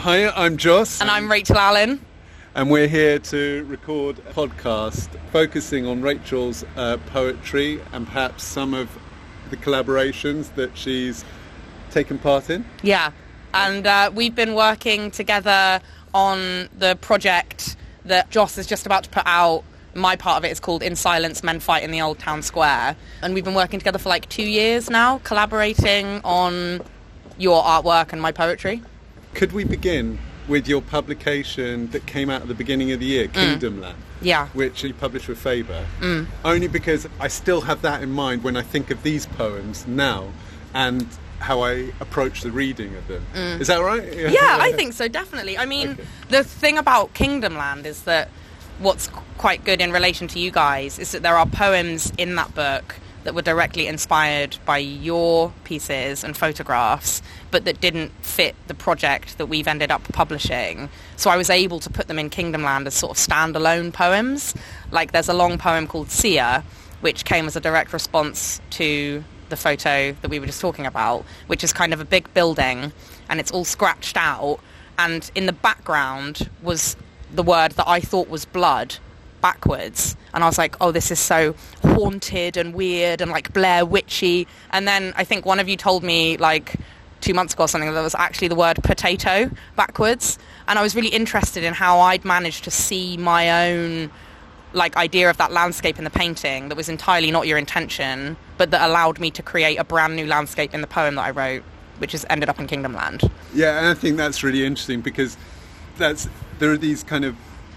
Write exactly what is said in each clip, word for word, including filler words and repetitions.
Hi, I'm Joss. And I'm Rachel Allen. And we're here to record a podcast focusing on Rachel's uh, poetry and perhaps some of the collaborations that she's taken part in. Yeah, and uh, we've been working together on the project that Joss is just about to put out. My part of it is called In Silence, Men Fight in the Old Town Square. And we've been working together for like two years now, collaborating on your artwork and my poetry. Could we begin with your publication that came out at the beginning of the year, Kingdom Land? Yeah. Which you published with Faber. Mm. Only because I still have that in mind when I think of these poems now and how I approach the reading of them. Mm. Is that right? Yeah, I think so, definitely. I mean, okay. The thing about Kingdom Land is that what's quite good in relation to you guys is that there are poems in that book that were directly inspired by your pieces and photographs, but that didn't fit the project that we've ended up publishing. So I was able to put them in Kingdom Land as sort of standalone poems. Like there's a long poem called Sia, which came as a direct response to the photo that we were just talking about, which is kind of a big building and it's all scratched out. And in the background was the word that I thought was blood backwards, and I was like, oh, this is so haunted and weird and like Blair Witchy. And then I think one of you told me like two months ago or something that was actually the word potato backwards, and I was really interested in how I'd managed to see my own like idea of that landscape in the painting that was entirely not your intention, but that allowed me to create a brand new landscape in the poem that I wrote, which has ended up in Kingdom Land. Yeah, and I think that's really interesting because that's there are these kind of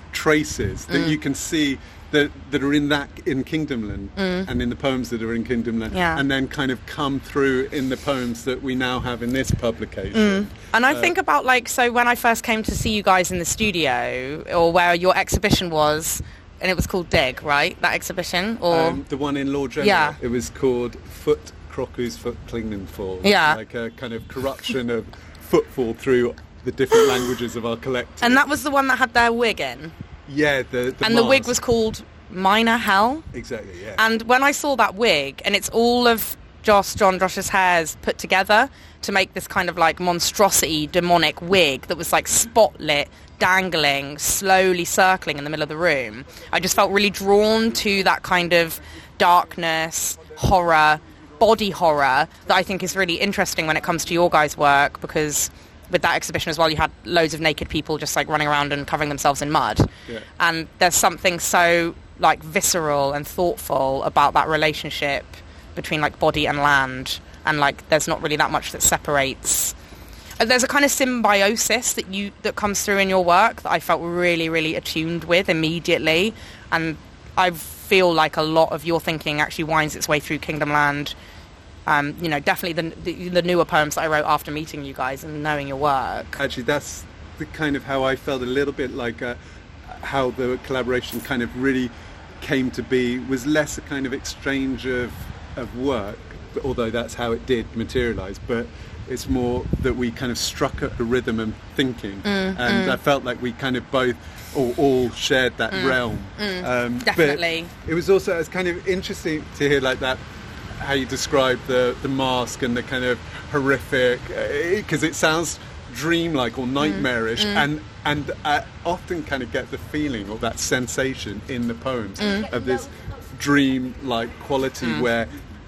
traces that mm. you can see that that are in that in Kingdom Land mm. and in the poems that are in Kingdom Land, yeah. and then kind of come through in the poems that we now have in this publication. Mm. And I uh, think about like, so when I first came to see you guys in the studio, or where your exhibition was, and it was called Dig, right? That exhibition, or um, the one in Lord General. Yeah. It was called Foot Crocus Foot Klingenfall. Yeah, like a kind of corruption of footfall through the different languages of our collective. And that was the one that had their wig in. Yeah, the, the and mask. The wig was called Minor Hell. Exactly, yeah. And when I saw that wig, and it's all of Joss, John Josh's hairs put together to make this kind of like monstrosity, demonic wig that was like spotlit, dangling, slowly circling in the middle of the room, I just felt really drawn to that kind of darkness, horror, body horror that I think is really interesting when it comes to your guys' work, because with that exhibition as well, you had loads of naked people just like running around and covering themselves in mud. Yeah. And there's something so like visceral and thoughtful about that relationship between like body and land, and like there's not really that much that separates. There's a kind of symbiosis that you that comes through in your work that I felt really, really attuned with immediately, and I feel like a lot of your thinking actually winds its way through Kingdom Land. Um, you know, definitely the, the the newer poems that I wrote after meeting you guys and knowing your work. Actually, that's the kind of how I felt a little bit like uh, how the collaboration kind of really came to be, was less a kind of exchange of, of work, but although that's how it did materialise, but it's more that we kind of struck a, a rhythm and thinking, mm, and mm. I felt like we kind of both all, all shared that mm, realm. Mm, um, definitely. But it was also, it's kind of interesting to hear like that, how you describe the, the mask and the kind of horrific, because uh, it sounds dreamlike or nightmarish, mm, mm. and and I often kind of get the feeling or that sensation in the poems mm. of this dream-like quality mm. where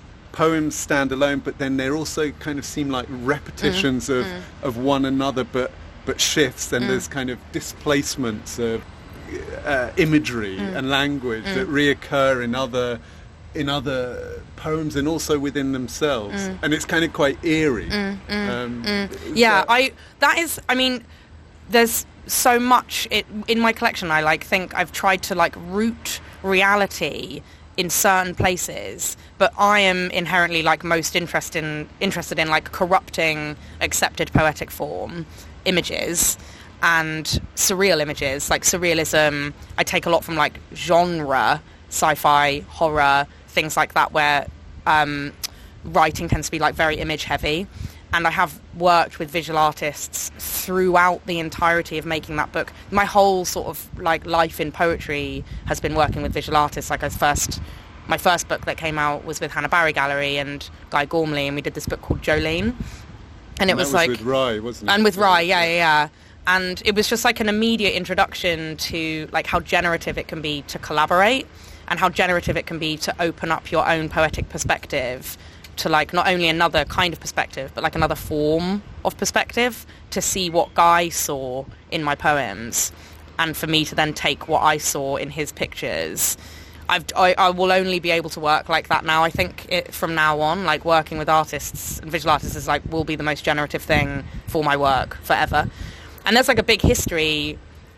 poems stand alone, but then they also kind of seem like repetitions mm. of Mm. of one another, but but shifts, and mm. there's kind of displacements of uh, imagery mm. and language mm. that reoccur in other in other poems and also within themselves, mm. and it's kind of quite eerie. Mm, mm, um, mm. Yeah, that, I that is. I mean, there's so much it, in my collection. I like think I've tried to like root reality in certain places, but I am inherently like most interested in interested in like corrupting accepted poetic form images and surreal images. Like surrealism, I take a lot from like genre, sci-fi, horror, things like that, where um, writing tends to be like very image heavy. And I have worked with visual artists throughout the entirety of making that book. My whole sort of like life in poetry has been working with visual artists. Like I was first, my first book that came out was with Hannah Barry Gallery and Guy Gormley, and we did this book called Jolene. And it and was, that was like with Rye, wasn't it? And with Rye, yeah, yeah, yeah. And it was just like an immediate introduction to like how generative it can be to collaborate, and how generative it can be to open up your own poetic perspective to like not only another kind of perspective, but like another form of perspective, to see what Guy saw in my poems, and for me to then take what I saw in his pictures. I've, I, I will only be able to work like that now. I think it, from now on, like working with artists and visual artists is like will be the most generative thing for my work forever. And there's like a big history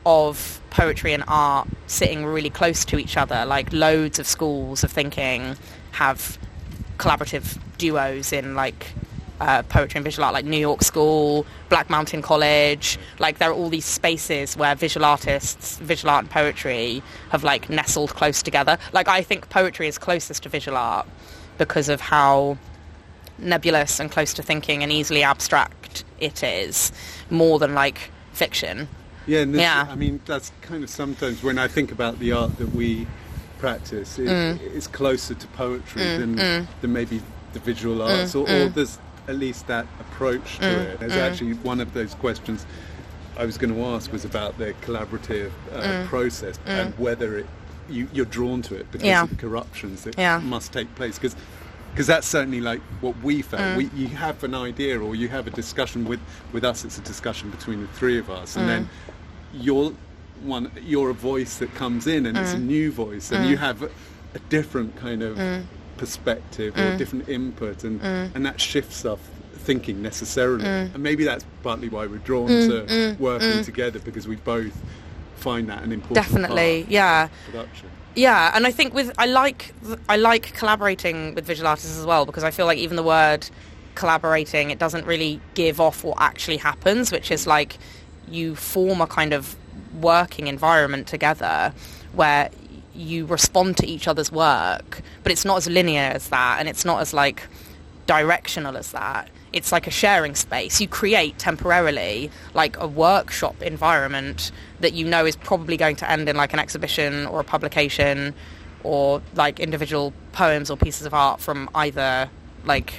of poetry and art sitting really close to each other. Like loads of schools of thinking have collaborative duos in like uh, poetry and visual art, like New York School, Black Mountain College. Like there are all these spaces where visual artists, visual art and poetry have like nestled close together. Like I think poetry is closest to visual art because of how nebulous and close to thinking and easily abstract it is, more than like fiction. Yeah, and this, yeah. I mean, that's kind of sometimes when I think about the art that we practice, it, Mm. it's closer to poetry Mm, than, mm. than maybe the visual arts, Mm, or, or mm. there's at least that approach to Mm, it. There's mm. actually one of those questions I was going to ask was about the collaborative uh, Mm. process Mm. and whether it you, you're drawn to it because Yeah. of the corruptions that Yeah. must take place. Because because that's certainly like what we felt. Mm. We, you have an idea or you have a discussion with, with us, it's a discussion between the three of us, and Mm. then you're one, you're a voice that comes in, and it's a Mm. new voice, and Mm. you have a, a different kind of Mm. perspective or Mm. different input, and, Mm. and that shifts our thinking necessarily. Mm. And maybe that's partly why we're drawn Mm, to mm, working mm. together, because we both find that an important Definitely, part yeah. of production. Yeah, and I think with I like I like collaborating with visual artists as well, because I feel like even the word collaborating, it doesn't really give off what actually happens, which is like you form a kind of working environment together where you respond to each other's work, but it's not as linear as that, and it's not as like directional as that. It's like a sharing space. You create temporarily like a workshop environment that you know is probably going to end in like an exhibition or a publication or like individual poems or pieces of art from either like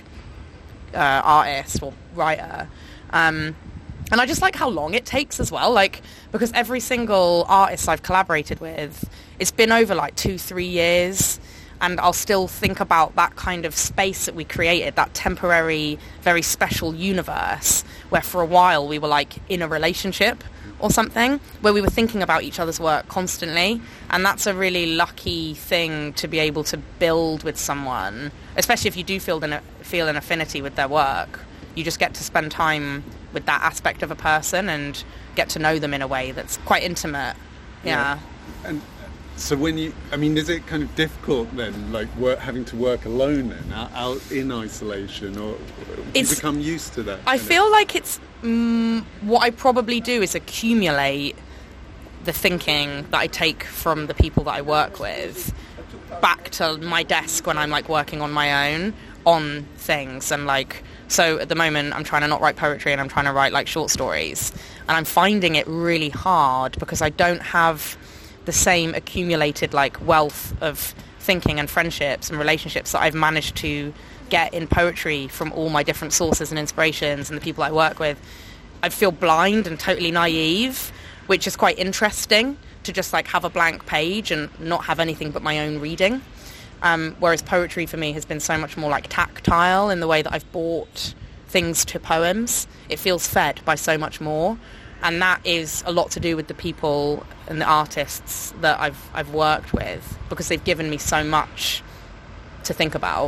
uh, artist or writer. Um, and I just like how long it takes as well, like because every single artist I've collaborated with, it's been over like two, three years. And I'll still think about that kind of space that we created, that temporary, very special universe where for a while we were like in a relationship or something, where we were thinking about each other's work constantly. And that's a really lucky thing to be able to build with someone, especially if you do feel an, feel an affinity with their work. You just get to spend time with that aspect of a person and get to know them in a way that's quite intimate. Yeah. yeah. And so when you, I mean, is it kind of difficult then, like work, having to work alone then, out, out in isolation, or do you It's- become used to that? I kind feel like it's mm, what I probably do is accumulate the thinking that I take from the people that I work with back to my desk when I'm like working on my own on things. And like, so at the moment I'm trying to not write poetry and I'm trying to write like short stories, and I'm finding it really hard because I don't have the same accumulated like wealth of thinking and friendships and relationships that I've managed to get in poetry from all my different sources and inspirations and the people I work with. I feel blind and totally naive, which is quite interesting, to just like have a blank page and not have anything but my own reading. Um, whereas poetry for me has been so much more like tactile in the way that I've brought things to poems. It feels fed by so much more. And that is a lot to do with the people and the artists that I've I've worked with, because they've given me so much to think about.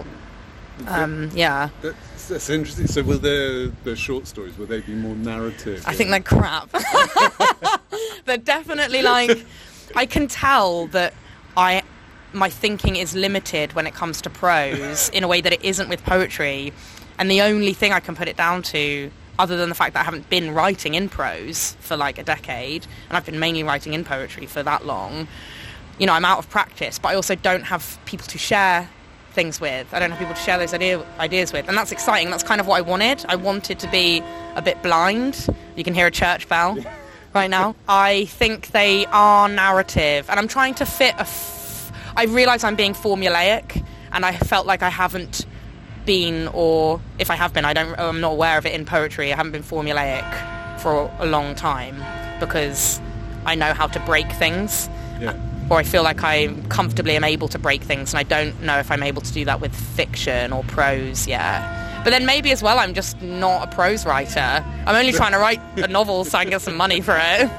Um, yeah. That's, that's interesting. So will the the short stories, will they be more narrative? I think they're crap. They're definitely like, I can tell that I my thinking is limited when it comes to prose in a way that it isn't with poetry. And the only thing I can put it down to, other than the fact that I haven't been writing in prose for like a decade, and I've been mainly writing in poetry for that long, you know, I'm out of practice, but I also don't have people to share things with. I don't have people to share those idea, ideas with, and that's exciting. That's kind of what I wanted. I wanted to be a bit blind. You can hear a church bell right now. I think they are narrative, and I'm trying to fit a... F- I realise I'm being formulaic, and I felt like I haven't been, or if I have been, I don't, I'm not aware of it in poetry. I haven't been formulaic for a long time because I know how to break things. Yeah. Or I feel like I comfortably am able to break things, and I don't know if I'm able to do that with fiction or prose yet. But then maybe as well I'm just not a prose writer. I'm only trying to write a novel so I can get some money for it.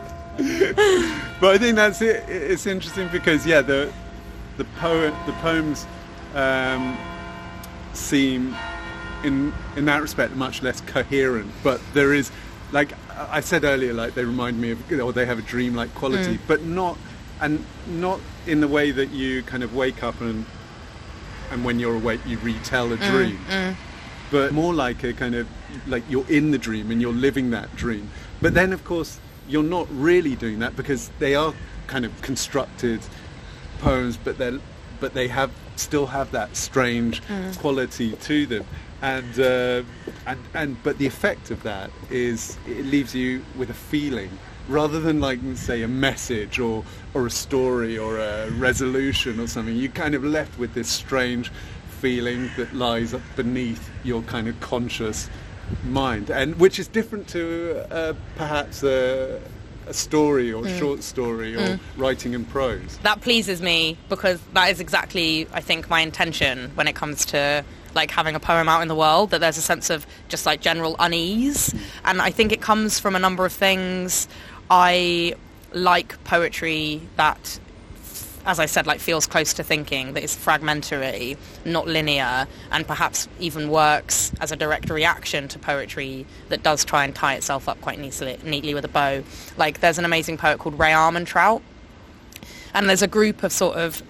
But I think that's it. It's interesting because yeah, the the poet the poems um, seem in in that respect much less coherent. But there is, like I said earlier, like they remind me of, or they have a dreamlike quality, mm. but not and not in the way that you kind of wake up and and when you're awake you retell a dream, mm. Mm. but more like a kind of like you're in the dream and you're living that dream. But then of course you're not really doing that because they are kind of constructed poems, but they but they have still have that strange mm. quality to them, and uh, and and but the effect of that is it leaves you with a feeling rather than like say a message or or a story or a resolution or something. You're kind of left with this strange feeling that lies beneath your kind of conscious mind, and which is different to uh, perhaps a, a story or mm. short story or mm. writing in prose. That pleases me because that is exactly, I think, my intention when it comes to like having a poem out in the world, that there's a sense of just like general unease, mm. and I think it comes from a number of things. I like poetry that, as I said, like feels close to thinking, that is fragmentary, not linear, and perhaps even works as a direct reaction to poetry that does try and tie itself up quite neatly, neatly with a bow. Like there's an amazing poet called Ray Armantrout, and there's a group of sort of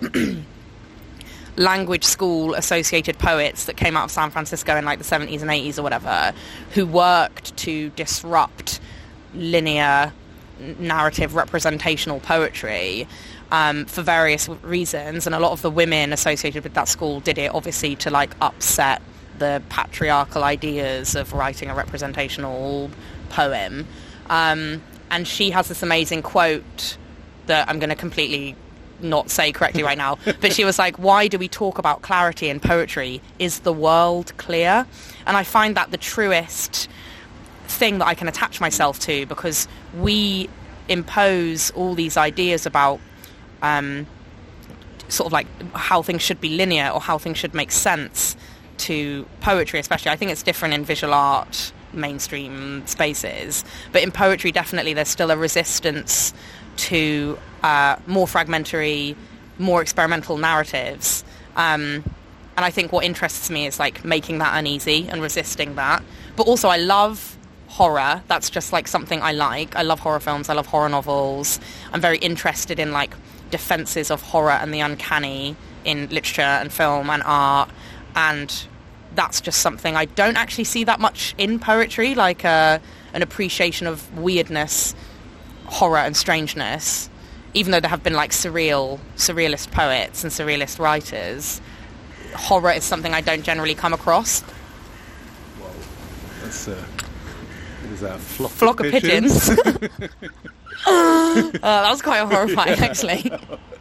language school associated poets that came out of San Francisco in like the seventies and eighties or whatever, who worked to disrupt linear narrative representational poetry um, for various reasons, and a lot of the women associated with that school did it obviously to like upset the patriarchal ideas of writing a representational poem, um, and she has this amazing quote that I'm going to completely not say correctly right now, but she was like, why do we talk about clarity in poetry? Is the world clear? And I find that the truest thing that I can attach myself to, because we impose all these ideas about um, sort of like how things should be linear or how things should make sense to poetry especially. I think it's different in visual art mainstream spaces, but in poetry definitely there's still a resistance to uh, more fragmentary, more experimental narratives, um, and I think what interests me is like making that uneasy and resisting that. But also I love horror. That's just like something I like. I love horror films. I love horror novels. I'm very interested in like defenses of horror and the uncanny in literature and film and art, and that's just something I don't actually see that much in poetry, like uh, an appreciation of weirdness, horror and strangeness, even though there have been like surreal surrealist poets and surrealist writers. Horror is something I don't generally come across. Whoa, that's uh Is that a flock, flock of, of pigeons? pigeons. uh, that was quite horrifying, actually.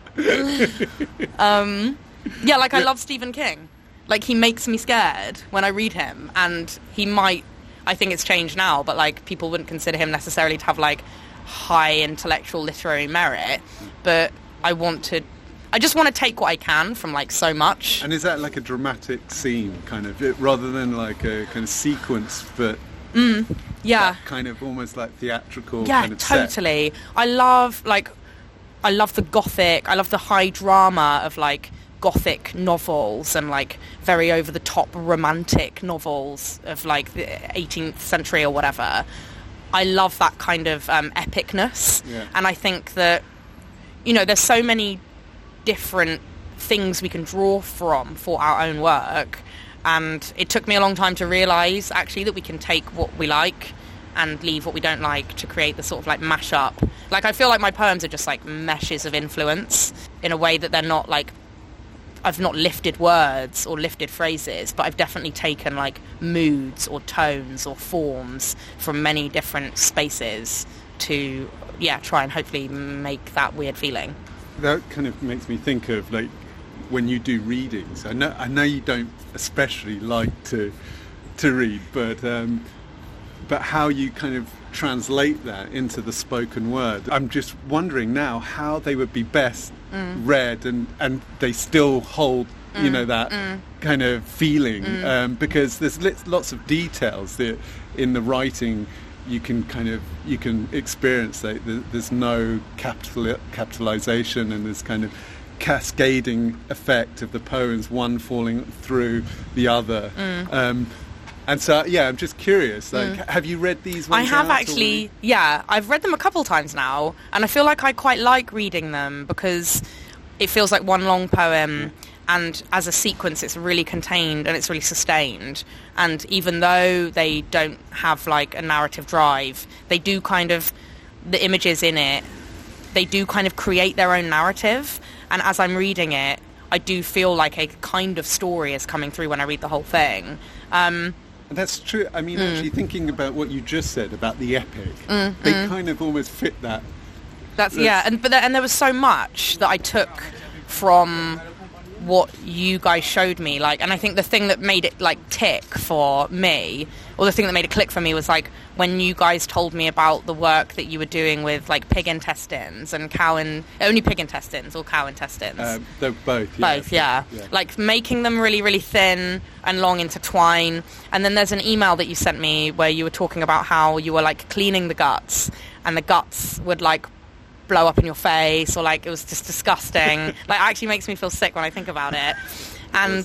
um, yeah, like I love Stephen King. Like he makes me scared when I read him, and he might, I think it's changed now, but like people wouldn't consider him necessarily to have like high intellectual literary merit, but I want to, I just want to take what I can from like so much. And is that like a dramatic scene kind of, rather than like a kind of sequence, but Mm, yeah, kind of almost like theatrical. Yeah, kind of totally. set. I love like, I love the gothic. I love the high drama of like gothic novels and like very over the top romantic novels of like the eighteenth century or whatever. I love that kind of um, epicness, yeah. And I think that, you know, there's so many different things we can draw from for our own work. And it took me a long time to realise, actually, that we can take what we like and leave what we don't like to create the sort of, like, mash-up. Like, I feel like my poems are just, like, meshes of influence in a way that they're not, like... I've not lifted words or lifted phrases, but I've definitely taken, like, moods or tones or forms from many different spaces to, yeah, try and hopefully make that weird feeling. That kind of makes me think of, like, when you do readings. I know I know you don't especially like to to read, but um, but how you kind of translate that into the spoken word. I'm just wondering now how they would be best mm. read, and, and they still hold, mm. you know, that mm. kind of feeling, mm. um, because there's lots of details that in the writing you can kind of you can experience that there's no capital capitalization, and there's kind of cascading effect of the poems, one falling through the other. Mm. Um, and so, yeah, I'm just curious. Like, mm. have you read these ones? I have out actually. already? Yeah, I've read them a couple times now, and I feel like I quite like reading them because it feels like one long poem. Mm. And as a sequence, it's really contained and it's really sustained. And even though they don't have like a narrative drive, they do kind of, the images in it, they do kind of create their own narrative. And as I'm reading it, I do feel like a kind of story is coming through when I read the whole thing. Um, That's true. I mean, mm. actually thinking about what you just said about the epic, mm, they mm. kind of almost fit that. That's, That's yeah. And, but there, and there was so much that I took from what you guys showed me, like, and I think the thing that made it like tick for me, or the thing that made it click for me, was like when you guys told me about the work that you were doing with like pig intestines and cow and only pig intestines or cow intestines. Uh, they're both. Yeah. Both, yeah. yeah. Like making them really, really thin and long intertwine. And then there's an email that you sent me where you were talking about how you were like cleaning the guts, and the guts would like blow up in your face, or like it was just disgusting. Like, it actually makes me feel sick when I think about it. And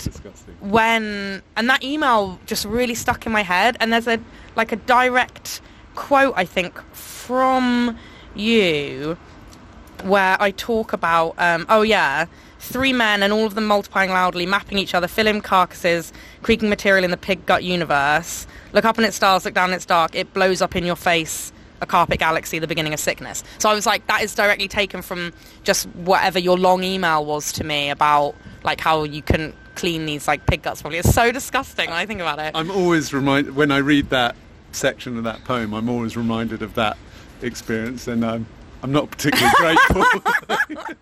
when and that email just really stuck in my head. And there's a like a direct quote, I think, from you where I talk about um, oh yeah, three men and all of them multiplying loudly, mapping each other, filling carcasses, creaking material in the pig gut universe. Look up and it's stars, look down and it's dark. It blows up in your face. A carpet galaxy, the beginning of sickness. So I was like, that is directly taken from just whatever your long email was to me about like how you couldn't clean these like pig guts properly. It's so disgusting when I think about it. I'm always reminded when I read that section of that poem. I'm always reminded of that experience, and um, I'm not particularly grateful. it,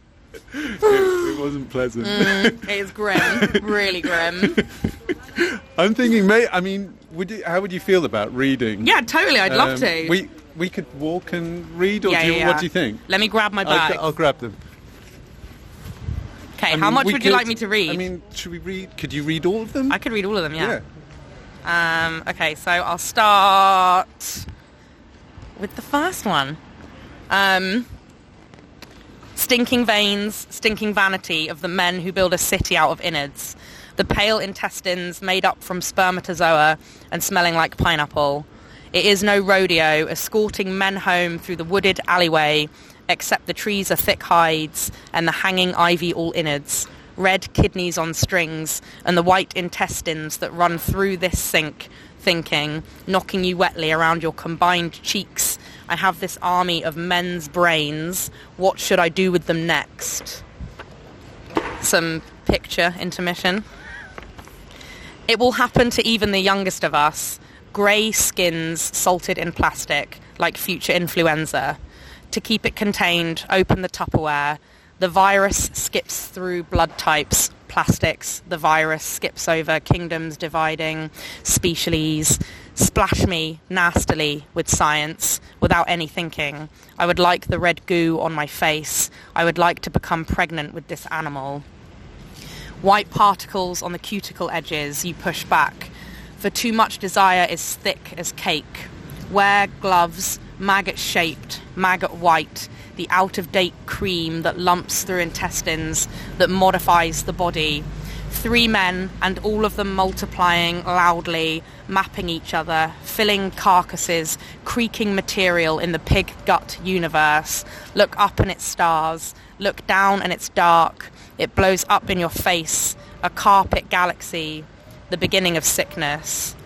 it wasn't pleasant. Mm, it is grim, really grim. I'm thinking, mate. I mean, would you, how would you feel about reading? Yeah, totally. I'd love um, to. We we could walk and read, or yeah, do you, yeah, what do you think? Let me grab my bag. I'll, I'll grab them. Okay, how much would could, you like me to read? I mean, should we read? Could you read all of them? I could read all of them. Yeah. yeah. Um. Okay, so I'll start with the first one. Um. Stinking veins, stinking vanity of the men who build a city out of innards. The pale intestines made up from spermatozoa and smelling like pineapple. It is no rodeo, escorting men home through the wooded alleyway, except the trees are thick hides and the hanging ivy all innards, red kidneys on strings, and the white intestines that run through this sink, thinking, knocking you wetly around your combined cheeks. I have this army of men's brains. What should I do with them next? Some picture intermission. It will happen to even the youngest of us. Grey skins salted in plastic, like future influenza. To keep it contained, open the Tupperware. The virus skips through blood types, plastics. The virus skips over kingdoms dividing, species. Splash me nastily with science, without any thinking. I would like the red goo on my face. I would like to become pregnant with this animal. White particles on the cuticle edges you push back, for too much desire is thick as cake. Wear gloves, maggot-shaped, maggot-white, the out-of-date cream that lumps through intestines, that modifies the body. Three men, and all of them multiplying loudly, mapping each other, filling carcasses, creaking material in the pig gut universe. Look up and it's stars. Look down and it's dark. It blows up in your face. A carpet galaxy. The beginning of sickness.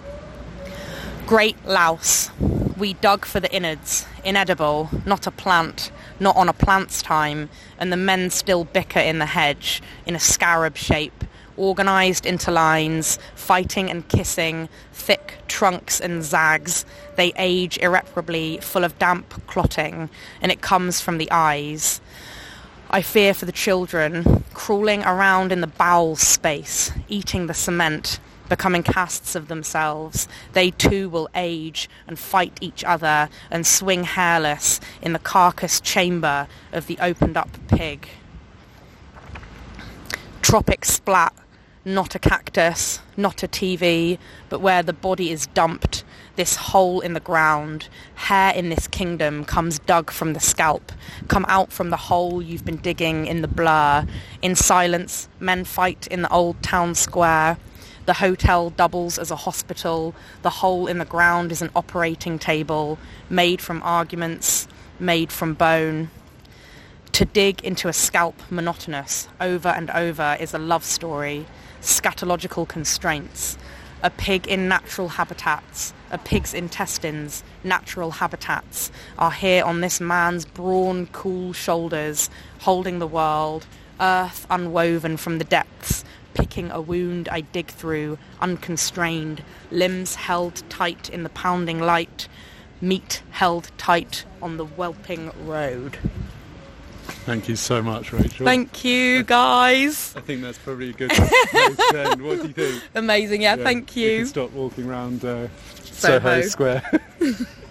Great louse. We dug for the innards. Inedible. Not a plant. Not on a plant's time. And the men still bicker in the hedge, in a scarab shape. Organised into lines, fighting and kissing, thick trunks and zags. They age irreparably, full of damp clotting, and it comes from the eyes. I fear for the children, crawling around in the bowel space, eating the cement, becoming casts of themselves. They too will age and fight each other and swing hairless in the carcass chamber of the opened-up pig. Tropic splat, not a cactus, not a T V, but where the body is dumped, this hole in the ground, hair in this kingdom comes dug from the scalp, come out from the hole you've been digging in the blur. In silence, men fight in the old town square. The hotel doubles as a hospital. The hole in the ground is an operating table, made from arguments, made from bone. To dig into a scalp monotonous, over and over, is a love story, scatological constraints. A pig in natural habitats, a pig's intestines, natural habitats, are here on this man's brawn, cool shoulders, holding the world, earth unwoven from the depths, picking a wound I dig through, unconstrained, limbs held tight in the pounding light, meat held tight on the whelping road. Thank you so much, Rachel. Thank you, guys. I think that's probably a good place to end. What do you think? Amazing, yeah, Yeah, thank We you. can stop walking around uh, Soho. Soho Square.